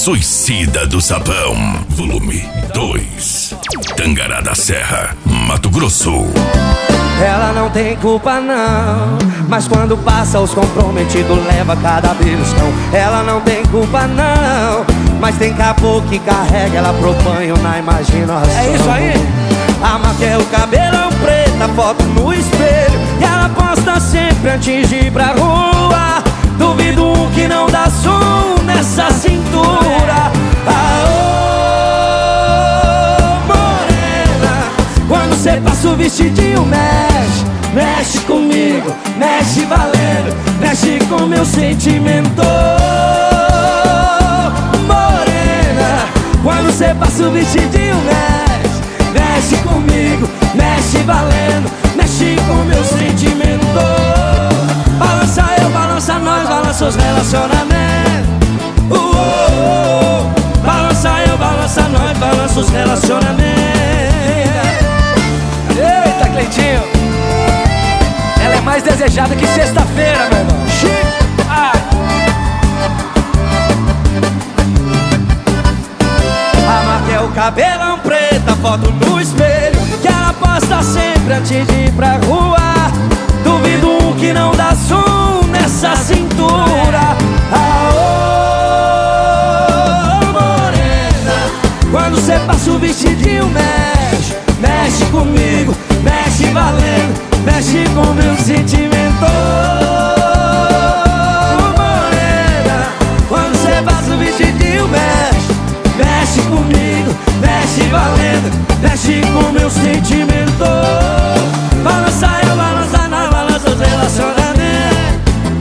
Suicida do Sabão, volume 2. Tangará da Serra, Mato Grosso. Ela não tem culpa não, mas quando passa os comprometidos leva cada beliscão. Ela não tem culpa não, mas tem caboclo que carrega ela pro banho na imaginação. É isso aí. A maquiagem, o cabelão preto, a foto no espelho, e ela posta sempre antes de ir pra rua. Duvido um que não dá som nessa cintura. Aô, morena, quando cê passa o vestidinho mexe, mexe comigo, mexe valendo, mexe com meu sentimento. Morena, quando cê passa o vestidinho mexe, mexe comigo, mexe valendo, mexe com meu sentimento. Balança eu, balança nós, balança os relacionamentos. Balança eu, balança nós, balança os relacionamentos. Eita, Cleitinho, ela é mais desejada que sexta-feira, meu irmão. A marca é o cabelão preto, a foto no espelho, que ela posta sempre antes de ir pra rua. Duvido um que não dá som nessa cintura. Aô, morena, quando cê passa o vestidinho mexe, mexe comigo, mexe valendo, mexe com meu sentimento. Morena, quando cê passa o vestidinho mexe, mexe comigo, mexe valendo, mexe com meu sentimento. Balança eu, balança nós, balança os relacionamentos.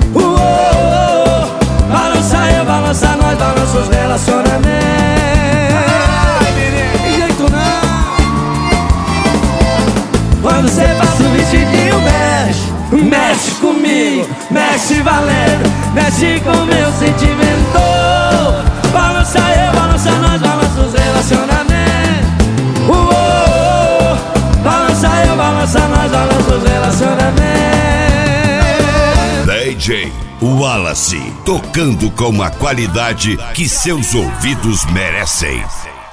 Balança eu, balança nós, balança os relacionamentos. Tem jeito não. Quando cê passa o vestidinho mexe, mexe comigo, mexe valendo, mexe com meu sentimento. Balança eu, balança nós, balança os relacionamentos. Balança eu, balança nós, balança os relacionamentos. DJ Wallace, tocando com a qualidade que seus ouvidos merecem.